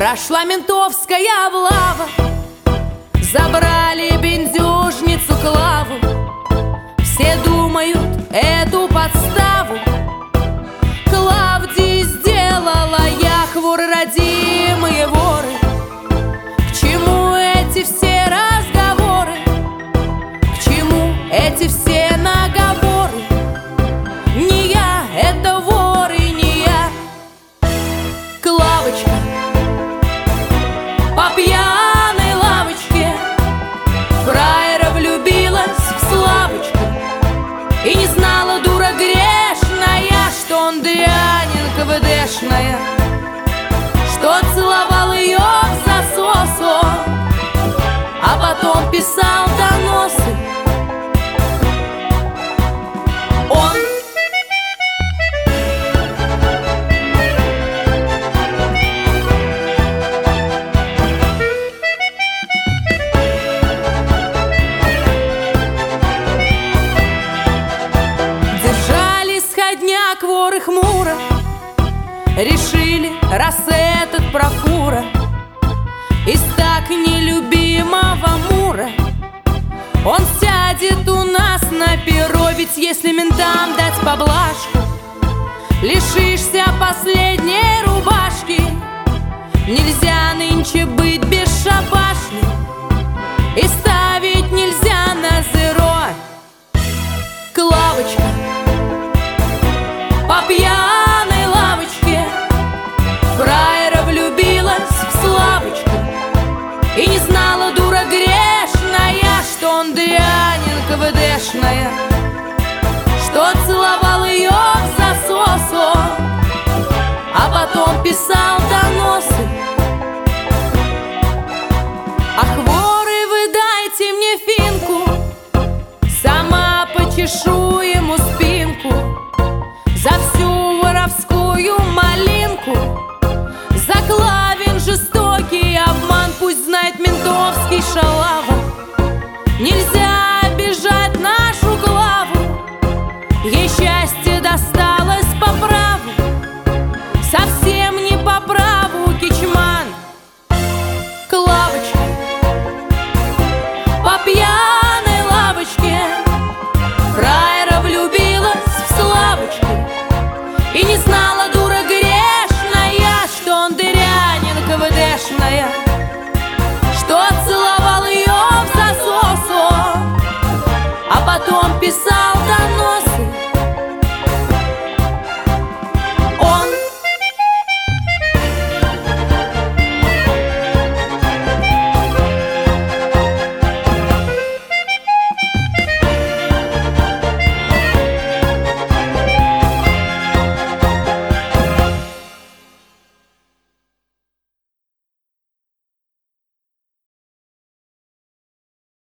Прошла ментовская облава, забрали бендюжницу Клаву. Все думают эту подставу Клавдии сделала Яхвур, родимые воры. К чему эти все разговоры? К чему эти все наговоры? Не я, это воры, не я. Клавочка по пьяной лавочке фраера влюбилась в Славочку и не знала, дура грешная, что он дрянин КВДшная, что целовал ее в засосу, а потом писал доносы. Он кворы хмуро решили, раз этот профура из так нелюбимого Мура, он сядет у нас на перо. Ведь если ментам дать поблажку, лишишься последней рубашки. Нельзя нынче быть бесшабашным, и ставить нельзя на зеро. Клавочка по пьяной лавочке фраера влюбилась в Славочку и не знала, дура грешная, что он дрянин КВДшная, что целовал ее в засосу, а потом писал доносы. Ах, воры, вы дайте мне финку, сама почешу ему спинку за всю воровскую малинку, за Клавин жестокий обман. Пусть знает ментовский шалава, нельзя